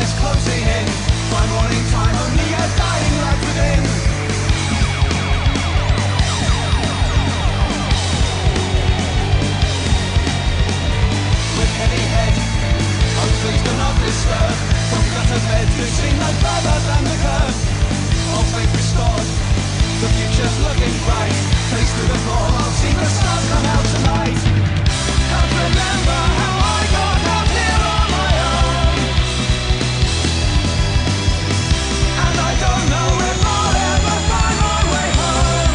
is closing in. Time warning, time, only a dying light within. With heavy head, oh please do not disturb. From gutter bed you seem no further than the curb. All faith restored, the future's looking bright. Face to the floor, I'll see the stars come out tonight. Can't remember how I got out here on my own, and I don't know if I'll ever find my way home.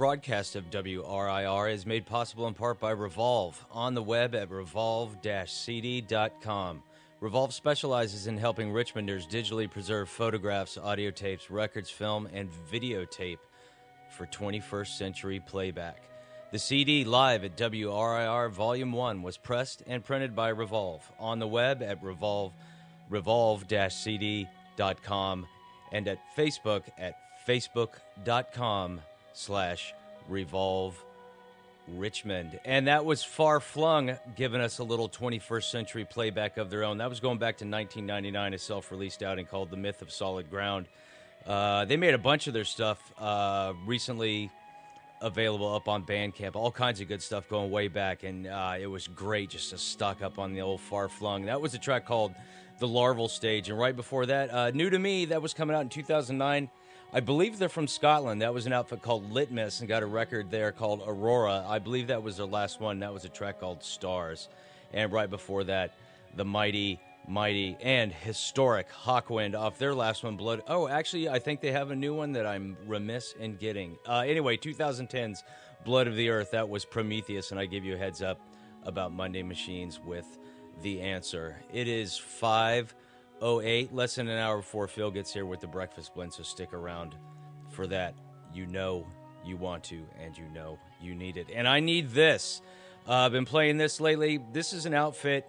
broadcast of WRIR is made possible in part by Revolve, on the web at revolve-cd.com. Revolve specializes in helping Richmonders digitally preserve photographs, audio tapes, records, film, and videotape for 21st century playback. The CD live at WRIR Volume 1 was pressed and printed by Revolve, on the web at revolve-cd.com and at Facebook at facebook.com/Revolve Richmond. And that was Far Flung giving us a little 21st century playback of their own. That was going back to 1999, a self-released outing called The Myth of Solid Ground. They made a bunch of their stuff recently available up on Bandcamp. All kinds of good stuff going way back, and it was great just to stock up on the old Far Flung. That was a track called The Larval Stage, and right before that, New to Me, that was coming out in 2009. I believe they're from Scotland. That was an outfit called Litmus and got a record there called Aurora. I believe that was their last one. That was a track called Stars. And right before that, the mighty and historic Hawkwind off their last one, Blood. Oh, actually, I think they have a new one that I'm remiss in getting. Anyway, 2010's Blood of the Earth. That was Prometheus, and I give you a heads up about Monday Machines with the answer. It is 5:08, less than an hour before Phil gets here with the Breakfast Blend, so stick around for that. You know you want to, and you know you need it. And I need this. I've been playing this lately. This is an outfit,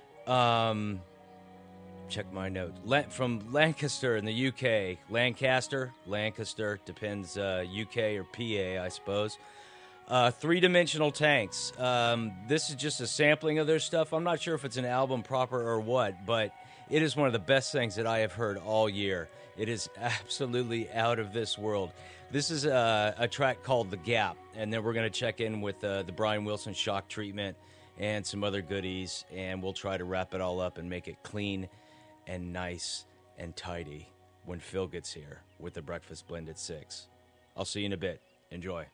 check my note, from Lancaster in the UK. Lancaster, depends, UK or PA, I suppose. Three-dimensional tanks. This is just a sampling of their stuff. I'm not sure if it's an album proper or what, but it is one of the best things that I have heard all year. It is absolutely out of this world. This is a track called The Gap, and then we're going to check in with the Brian Wilson Shock Treatment and some other goodies, and we'll try to wrap it all up and make it clean and nice and tidy when Phil gets here with the Breakfast Blend at 6. I'll see you in a bit. Enjoy.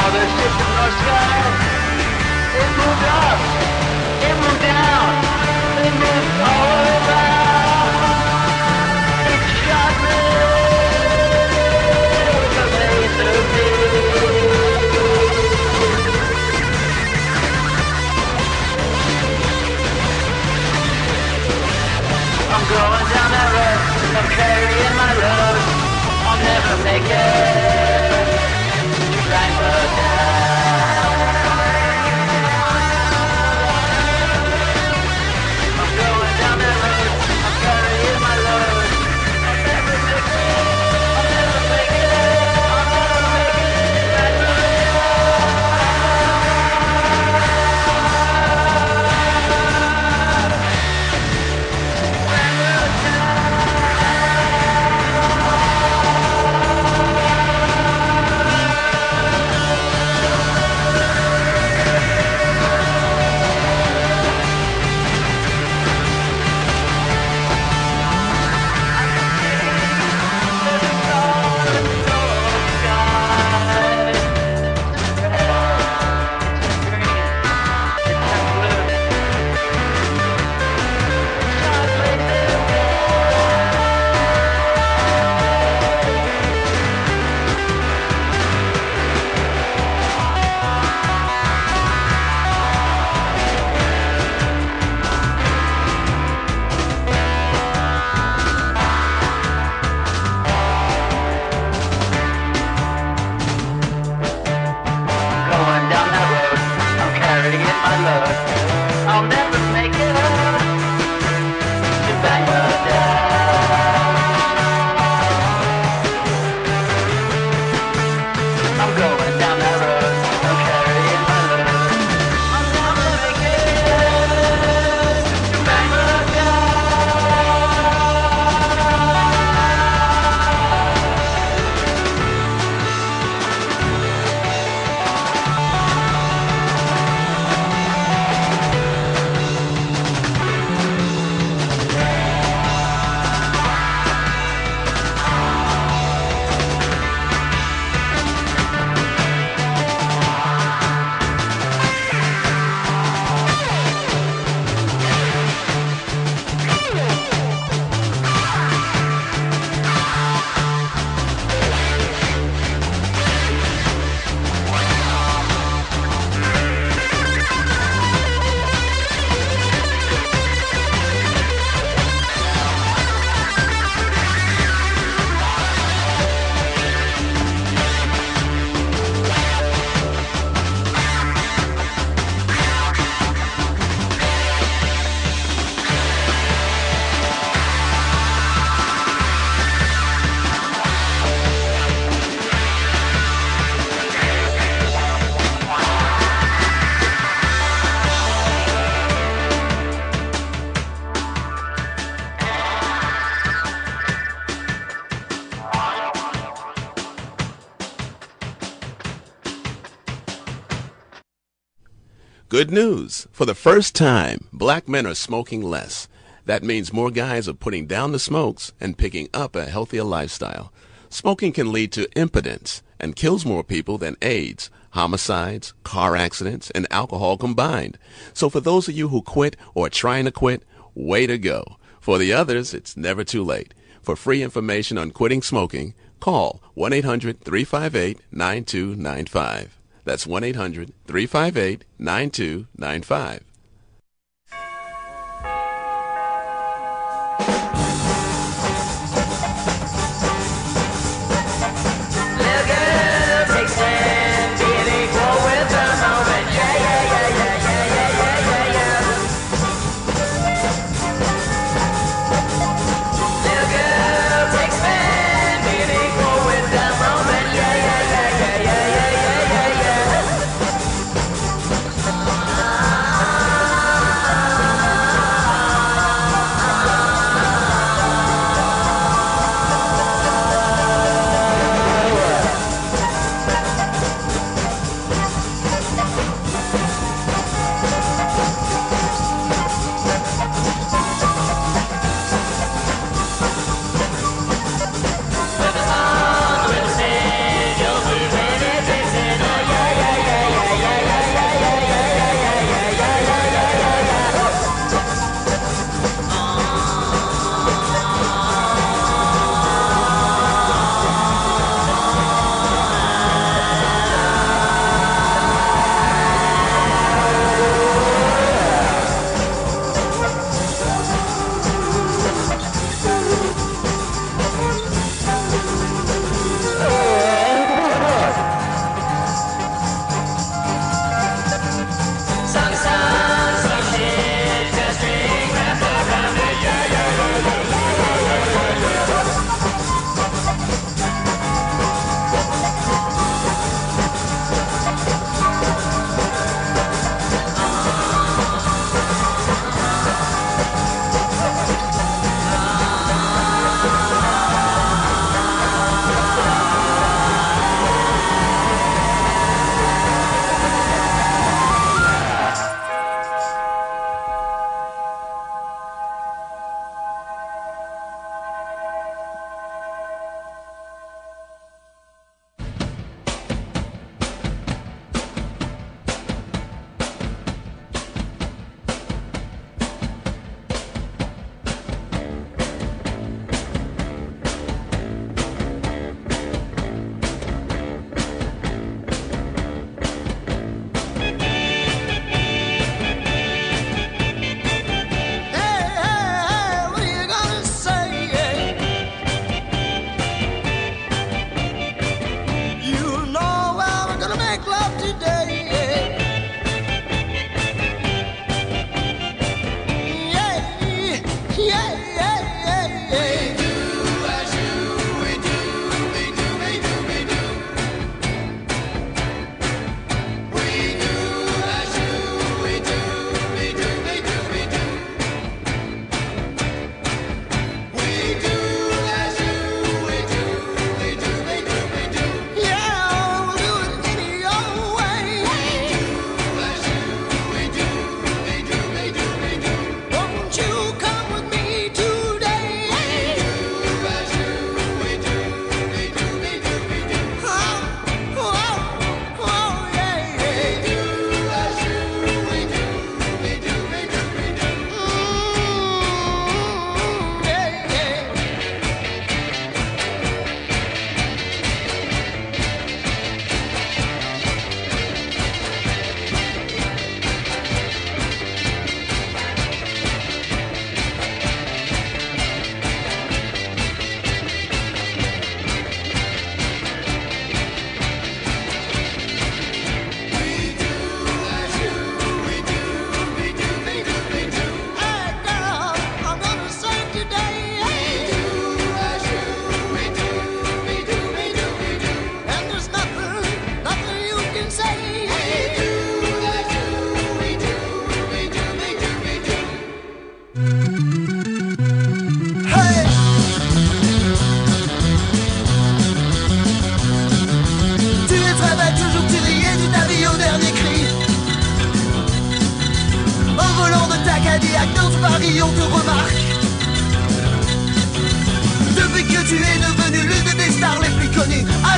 the system north sky. It moved up, it moved down, it moved all around. It shot me with a laser beam. I'm going down that road, I'm carrying my load. I'll never make it to Rainbow Down. I'm going down that road, I'm carrying my load. I'll never make it, I'll never make it, I'll never make it to Rainbow I'll never make it to Bangladesh. I'm going down that road, I'm carrying my load. I'll never make it to Bangladesh. Good news. For the first time, black men are smoking less. That means more guys are putting down the smokes and picking up a healthier lifestyle. Smoking can lead to impotence and kills more people than AIDS, homicides, car accidents, and alcohol combined. So for those of you who quit or are trying to quit, way to go. For the others, it's never too late. For free information on quitting smoking, call 1-800-358-9295. That's 1-800-358-9295.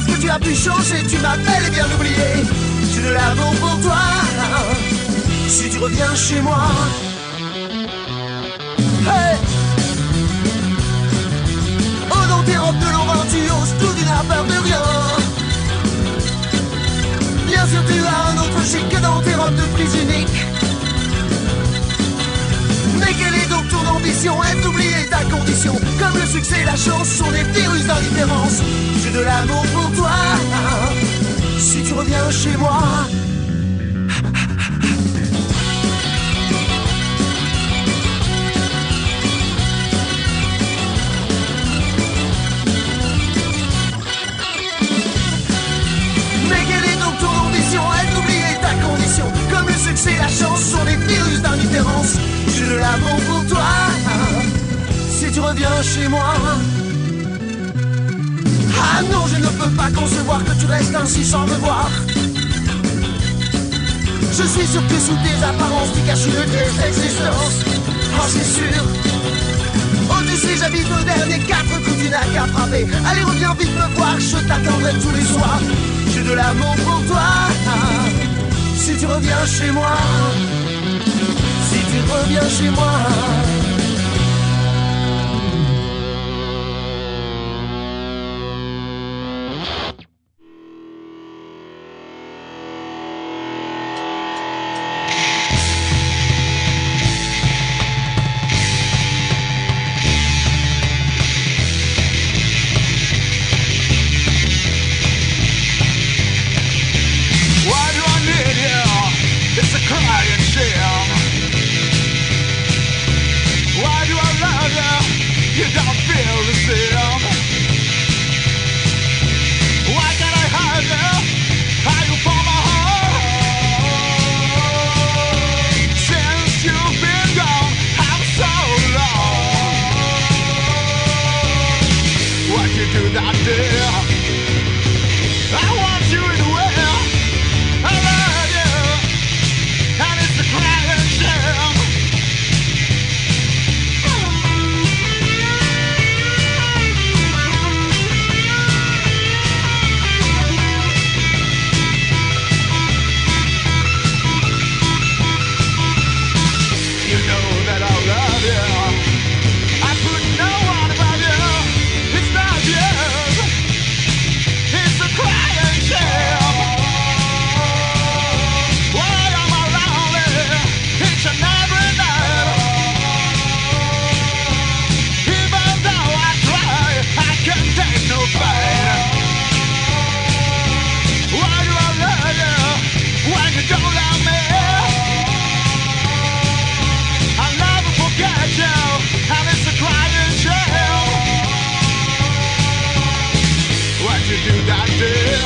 que tu as pu changer, tu m'as bel et bien oublié. J'ai de l'amour pour toi, si tu reviens chez moi. Hey! Oh, dans tes robes de l'ombre, tu oses tout, tu n'as peur de rien. Bien sûr, tu as un autre chic que dans tes robes de prise unique. Mais quelle est donc ton ambition? Est-ce d'oublier ta condition? Comme le succès et la chance sont des virus d'indifférence. J'ai de l'amour pour toi, si tu reviens chez moi. Mais quelle est donc ton ambition? Est-ce d'oublier ta condition? Comme le succès et la chance sont des virus d'indifférence. J'ai de l'amour pour toi, si tu reviens chez moi. Ah non, je ne peux pas concevoir que tu restes ainsi sans me voir. Je suis sûr que sous tes apparences tu caches une triste existence. Oh, c'est sûr. Oh, tu sais, j'habite au dernier 4 coups, tu n'as qu'à frapper. Allez, reviens vite me voir, je t'attendrai tous les soirs. J'ai de l'amour pour toi, si tu reviens chez moi. Si tu reviens chez moi. Why do I need you? It's a crying shame. Why do I love you? You don't feel the same. Why can't I hide you? Are you for my heart? Since you've been gone, I'm so long. What you do that day? I want you in the way. I love you, and it's a crying shame. You know that I love you. I put no one above you. It's not you. It's a crying shame. Why am I lonely each and every night? Even though I try, I can take no pain. Why do I love you when you don't love me? I'll never forget you, and it's a crying shame. What you do that day?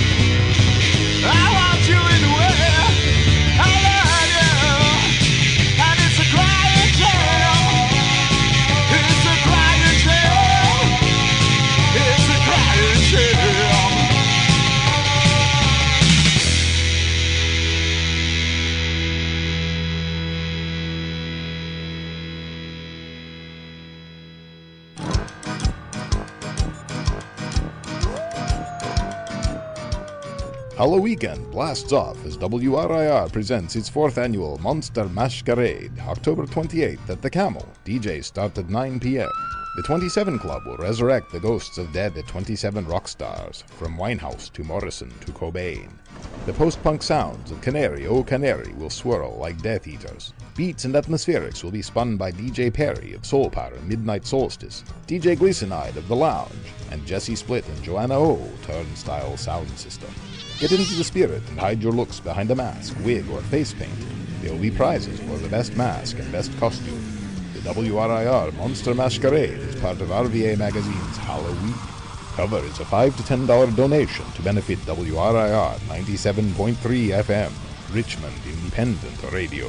I want you in the way. I love you, and it's a crying shame. It's a crying shame. It's a crying shame. Halloween blasts off as WRIR presents its 4th annual Monster Masquerade, October 28th at the Camel. DJs start at 9 p.m. The 27 Club will resurrect the ghosts of dead 27 rock stars, from Winehouse to Morrison to Cobain. The post-punk sounds of Canary O Canary will swirl like Death Eaters. Beats and atmospherics will be spun by DJ Perry of Soul Power Midnight Solstice, DJ Gleasonide of The Lounge, and Jesse Split and Joanna O Turnstile Sound System. Get into the spirit and hide your looks behind a mask, wig, or face paint. There will be prizes for the best mask and best costume. The WRIR Monster Masquerade is part of RVA Magazine's Halloween. Cover is a $5 to $10 donation to benefit WRIR 97.3 FM, Richmond Independent Radio.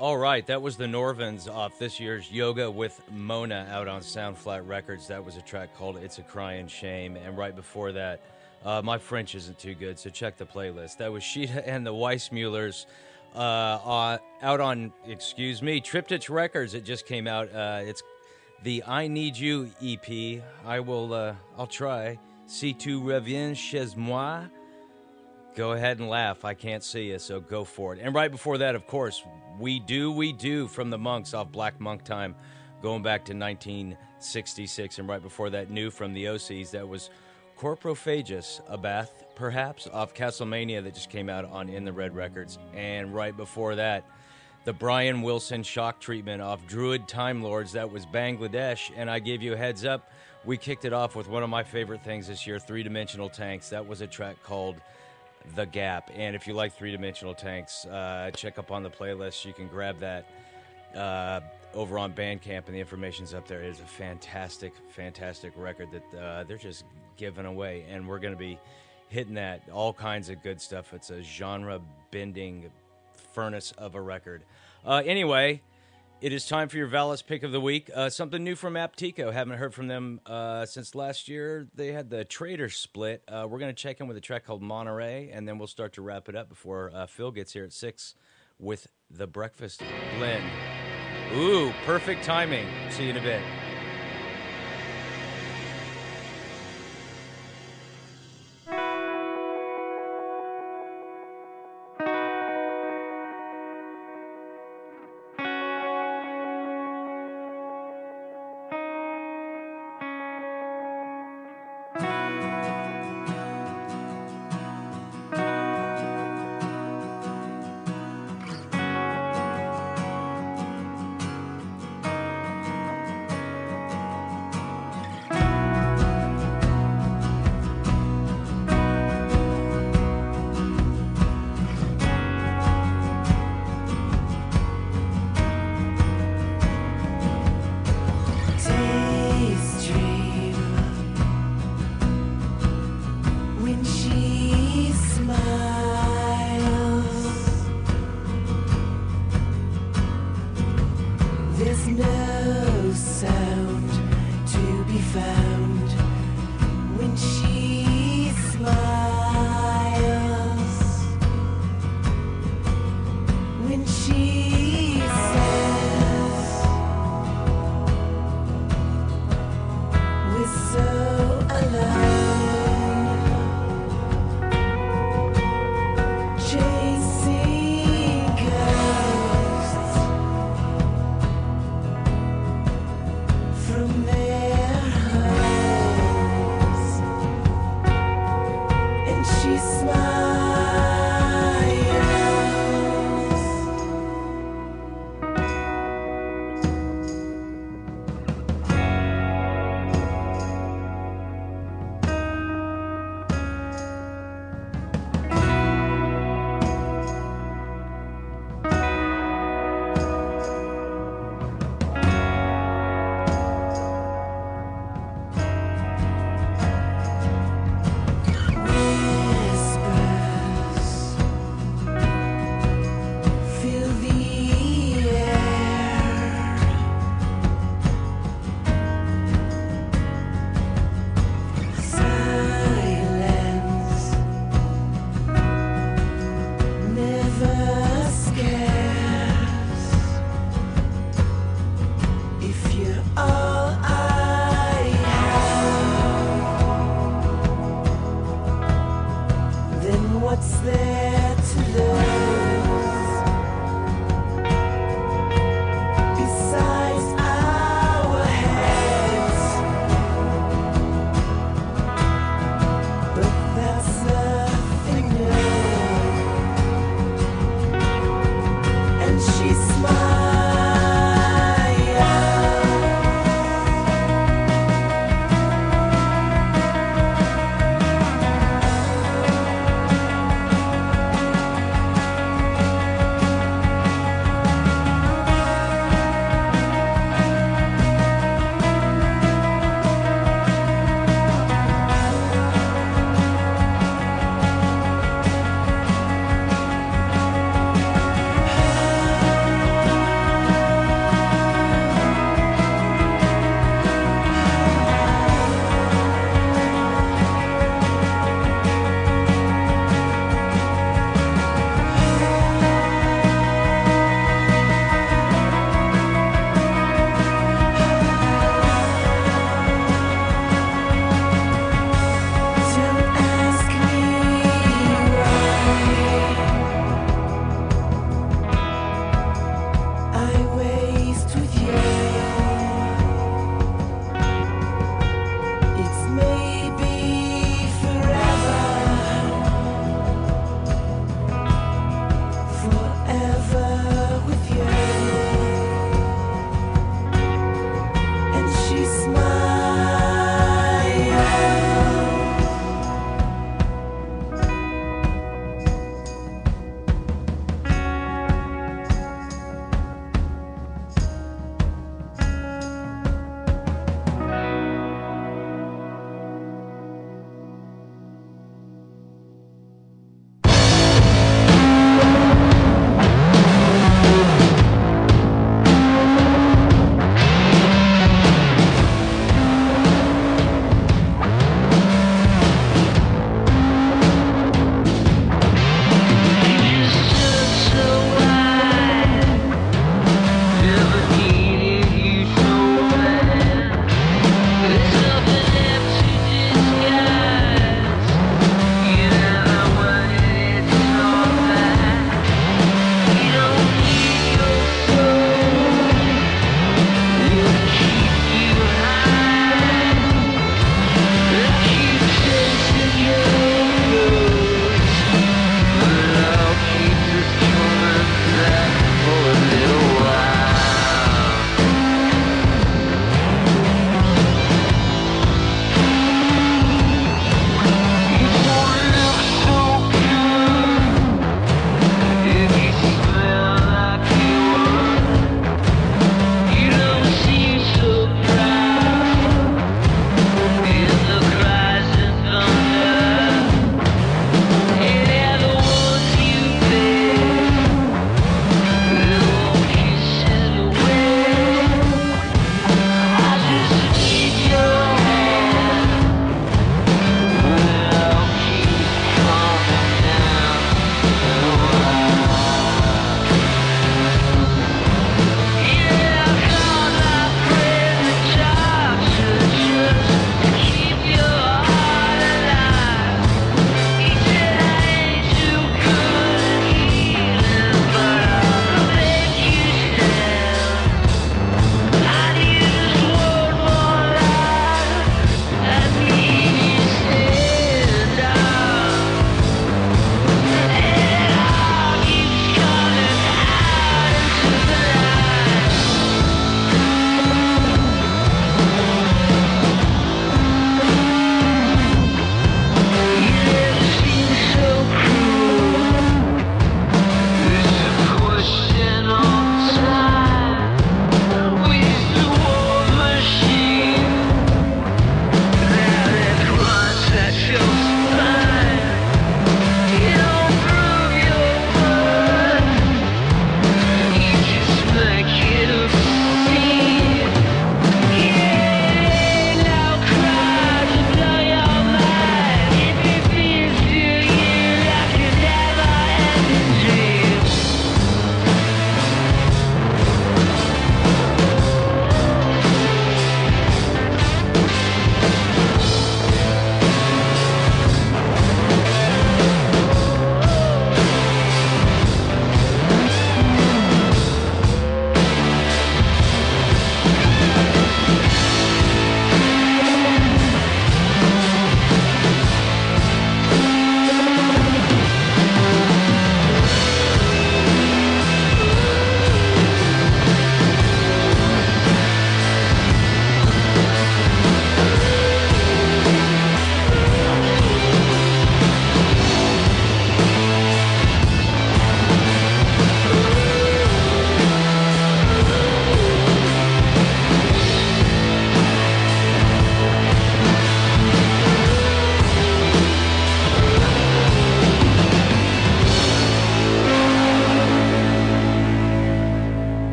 All right, that was the Norvins off this year's Yoga with Mona out on Sound Flat Records. That was a track called It's a Crying Shame. And right before that, my French isn't too good, so check the playlist. That was Sheeta and the Weissmullers out on, Triptych Records. It just came out. It's the I Need You EP. I'll try. Si tu reviens chez moi. Go ahead and laugh. I can't see you, so go for it. And right before that, of course, We Do from the Monks off Black Monk Time, going back to 1966. And right before that, new from the OCs, that was Corprophagus, A Bath, perhaps, off Castlemania that just came out on In the Red Records. And right before that, the Brian Wilson Shock Treatment off Druid Time Lords, that was Bangladesh. And I gave you a heads up, we kicked it off with one of my favorite things this year, Three Dimensional Tanks. That was a track called The Gap. And if you like three-dimensional tanks, check up on the playlist. You can grab that over on Bandcamp, and the information's up there. It is a fantastic, fantastic record that they're just giving away, and we're going to be hitting that, all kinds of good stuff. It's a genre-bending furnace of a record. Anyway, it is time for your Valis Pick of the Week. Something new from Aptico. Haven't heard from them since last year. They had the Trader split. We're going to check in with a track called Monterey, and then we'll start to wrap it up before Phil gets here at 6 with the Breakfast Blend. Ooh, perfect timing. See you in a bit.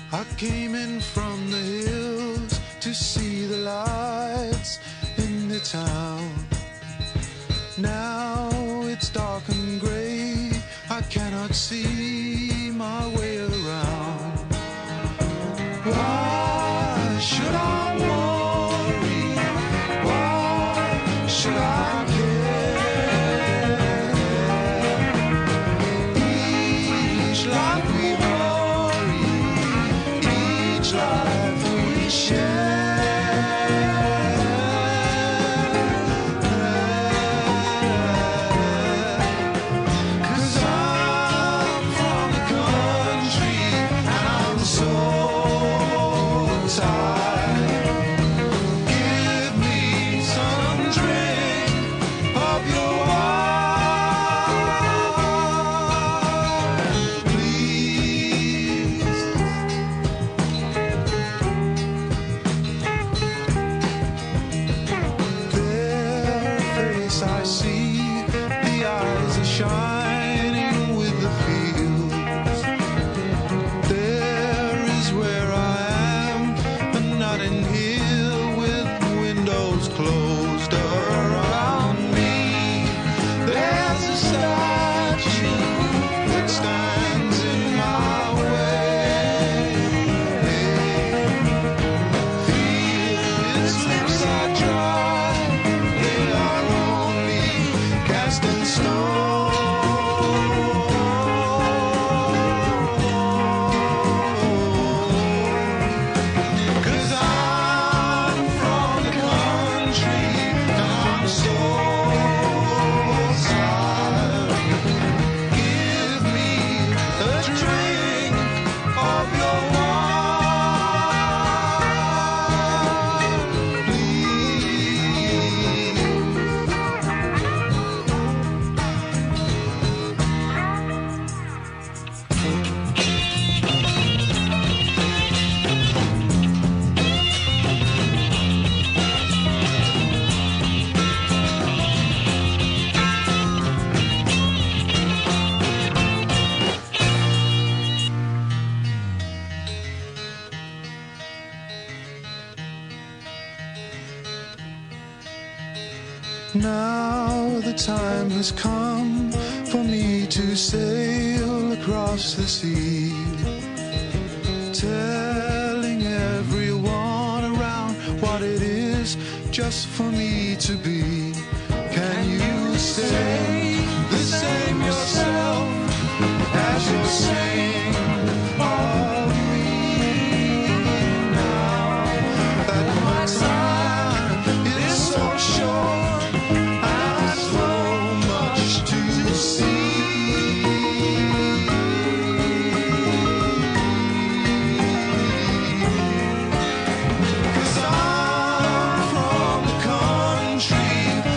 I came in from the hills to see the lights in the town. Now it's dark and gray, I cannot see my way around. Why should I worry? Why should I care? Each life we worry, each life we share. 'Cause I'm from the country and I'm so tired. Give me some drink of your wine, please. Their face I see, the eyes are shining with the fields. There is where I am, a Notting Hill with windows closed around me. There's a statue that stands in my way. Its lips are dry, they are only cast in stone. 'Cause I'm from the country and I'm so tired. Give me a drink of your wine, please. Now the time has come for me to sail across the sea, telling everyone around what it is just for me to be. Can you say the same yourself as you're saying of me now? That my time is so short and so much to see. 'Cause I'm from the country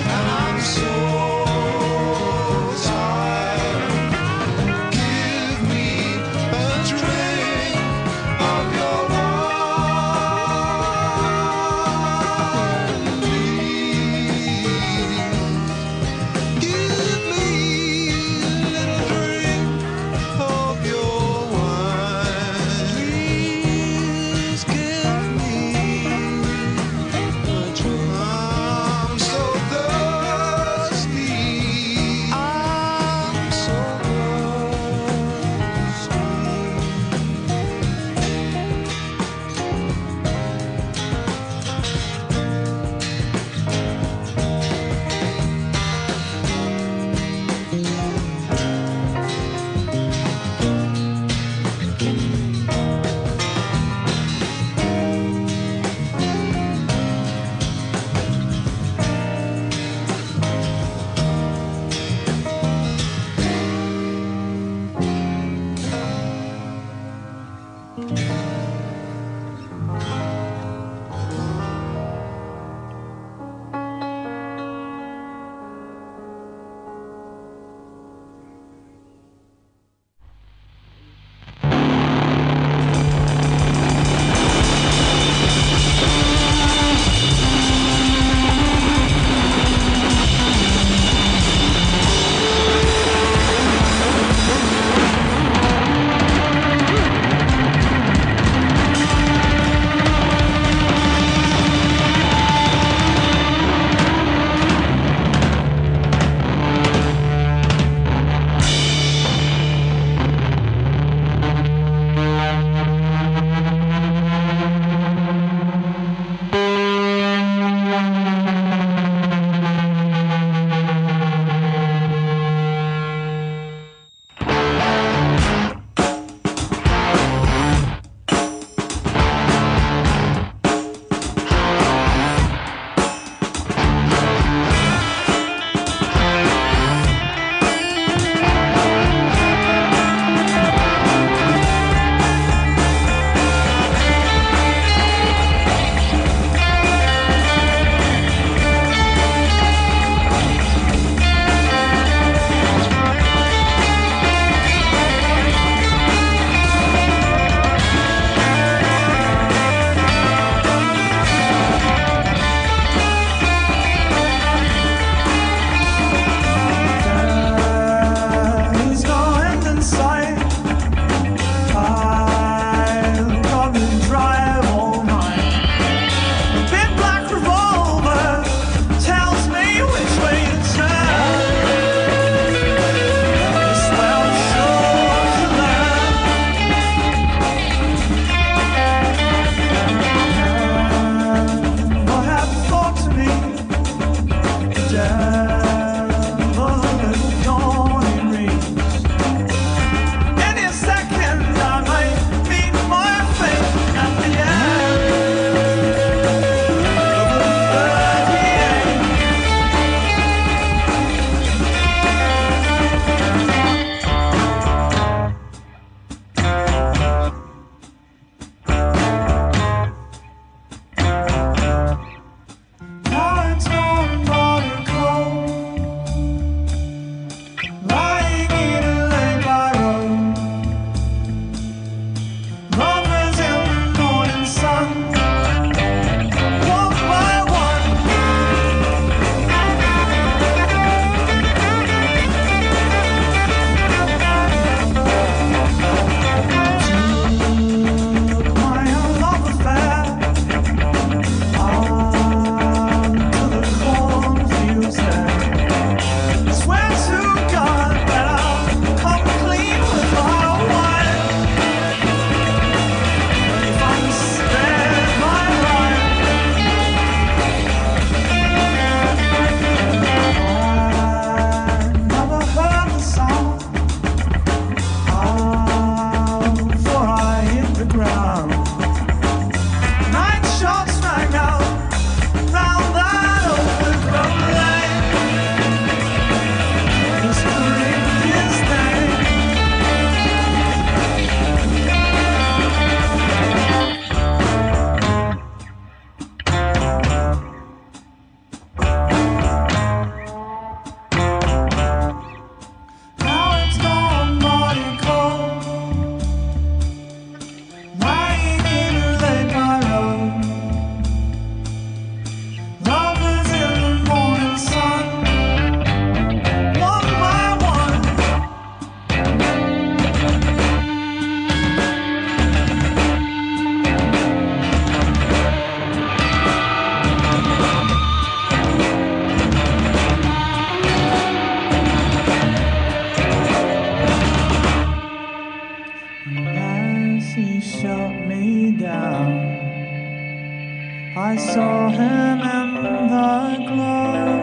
I saw him in the glow.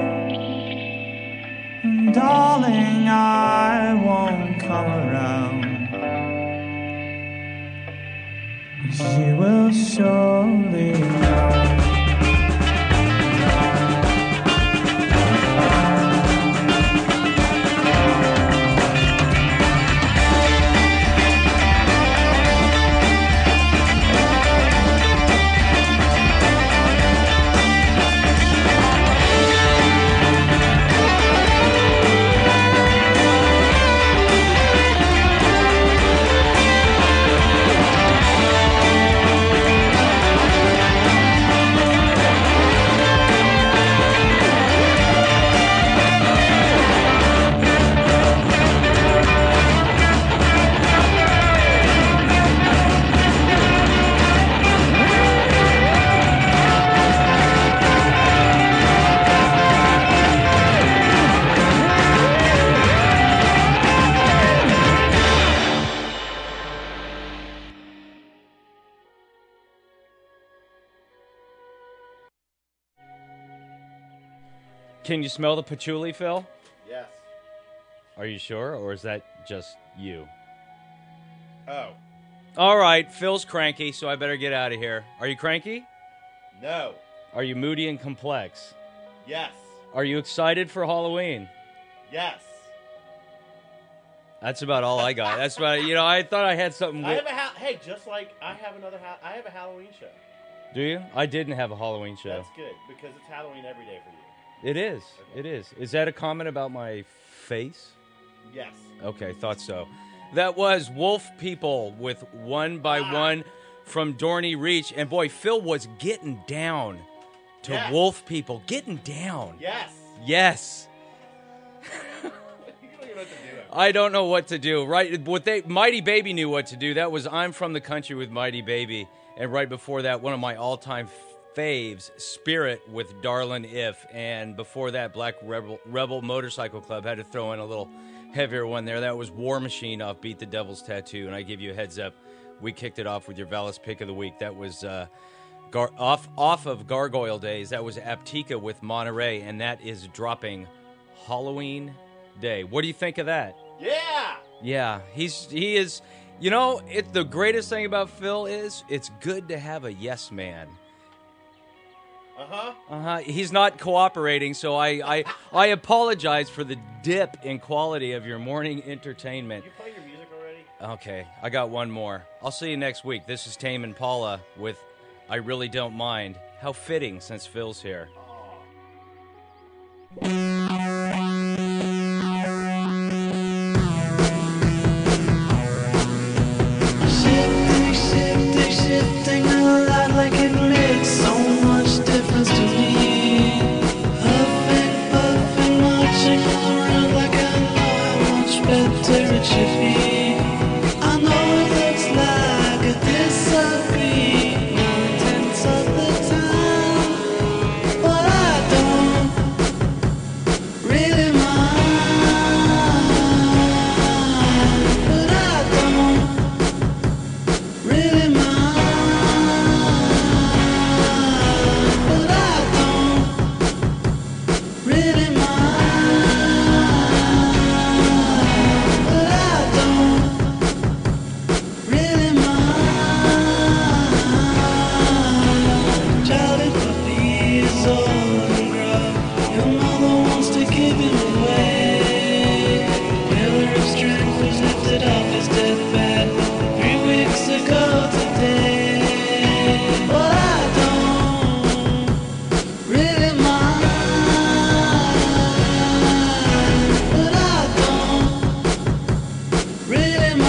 And darling, I won't come around. She will surely know. Can you smell the patchouli, Phil? Yes. Are you sure, or is that just you? Oh. All right, Phil's cranky, so I better get out of here. Are you cranky? No. Are you moody and complex? Yes. Are you excited for Halloween? Yes. That's about all I got. That's about, I thought I had something. I have hey, just like I have I have a Halloween show. Do you? I didn't have a Halloween show. That's good, because it's Halloween every day for you. It is. Okay. It is. Is that a comment about my face? Yes. Okay, thought so. That was Wolf People with One by One from Dorney Reach. And boy, Phil was getting down to Yes. Wolf People. Getting down. Yes. Yes. You don't even know what to do. I don't know what to do. Right? Mighty Baby knew what to do. That was I'm From the Country with Mighty Baby. And right before that, one of my all-time faves, Spirit with Darlin' If. And before that, Black Rebel Motorcycle Club. Had to throw in a little heavier one there. That was War Machine off Beat the Devil's Tattoo. And I give you a heads up, we kicked it off with your Valis Pick of the Week. That was off of Gargoyle Days. That was Aptica with Monterey, and that is dropping Halloween Day. What do you think of that? Yeah. Yeah, he is. You know, the greatest thing about Phil is it's good to have a yes man. He's not cooperating, so I apologize for the dip in quality of your morning entertainment. You play your music already? Okay, I got one more. I'll see you next week. This is Tame Impala with I Really Don't Mind. How fitting since Phil's here. Shifting a lot like it makes so much difference to me. Puffing, marching around like I know how much better it should be. I know it looks like a disagree 9/10 of the time, but I don't really mind. But I don't really mind. But I don't really mind. But I don't really mind. Charlie Puppy is old and gruff. Your mother wants to give him away. Pillar of strength was lifted off his deathbed 3 weeks ago today. But I don't really mind. But I don't really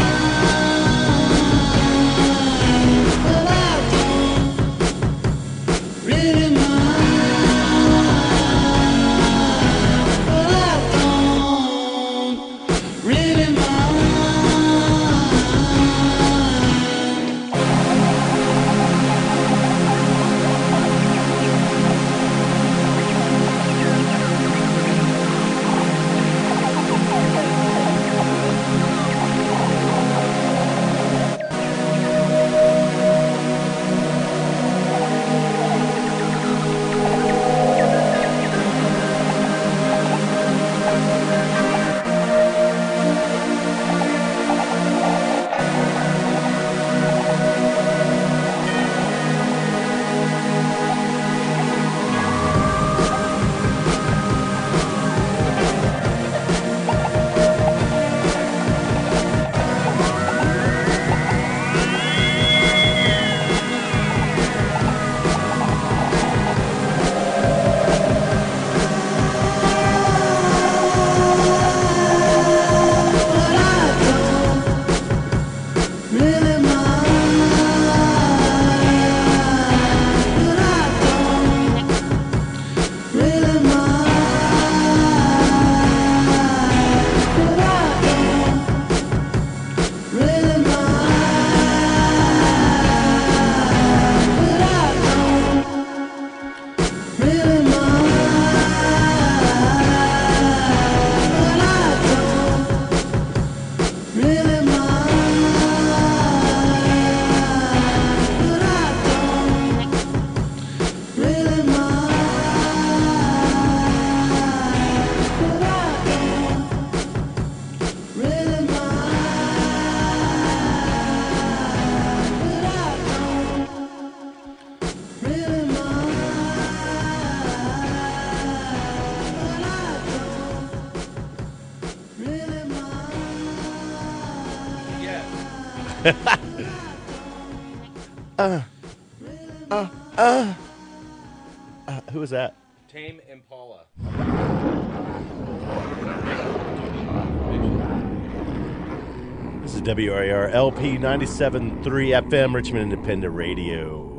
mind. But I don't really mind. But I don't really mind. Really mind. But I don't really mind. But I don't really mind. But I don't really mind. But I don't really mind. But I don't really Who is that? Tame Impala. This is WRAR LP 97.3 FM Richmond Independent Radio.